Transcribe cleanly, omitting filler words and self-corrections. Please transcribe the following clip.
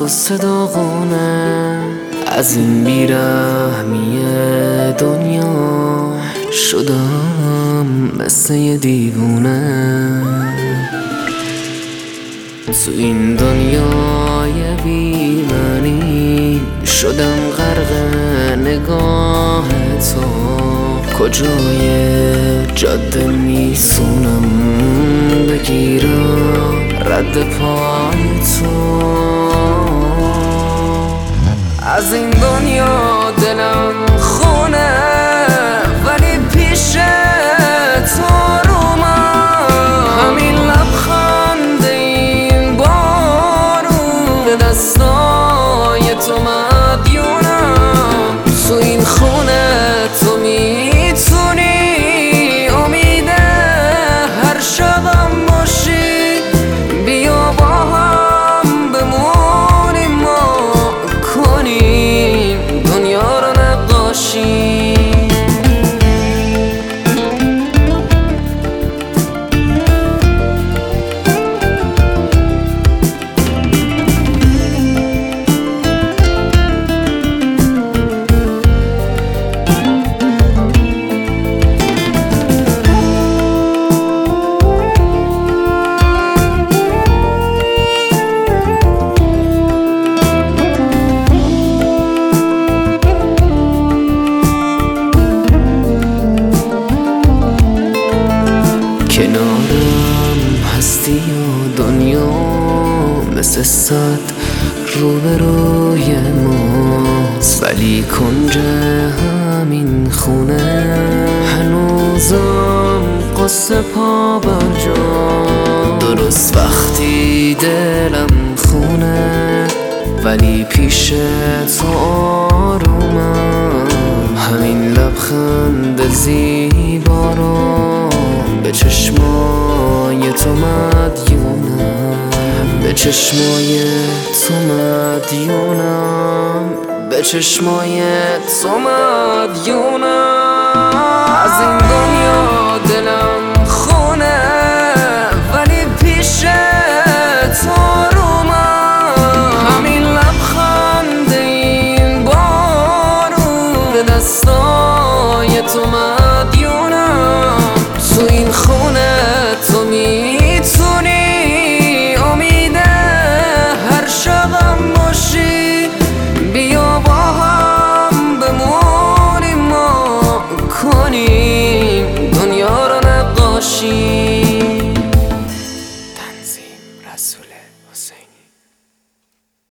قصه داغونه از این بیرحمی دنیا، شدم مثل یه دیوونه. تو این دنیای بی معنی شدم غرق نگاه تو، کجای جاده میسونم بگیرم رد پای تو. از این دنیا دلم خونه ولی پیش تو رو من، همین لبخند این بارون به دستای تو مدیونم. تو این خونه تو میتونی امید هر شبم باشی، بیا با هم بمونیم ما کنیم دنیا رو نقاشی. کنارم هستی و دنیا مثل صد روبروی ماست، ولی کنج همین خونه هنوزم قصه پا بر جا. درست وقتی دلم خونه ولی پیش تو آرومم، همین لبخند زیبا رو به چشمای تو مدیونم، به چشمای تو مدیونم، به چشمای تو مدیونم. از این دنیا دلم خونه ولی پیش تو رو من، همین لبخند این بارون به دستای تو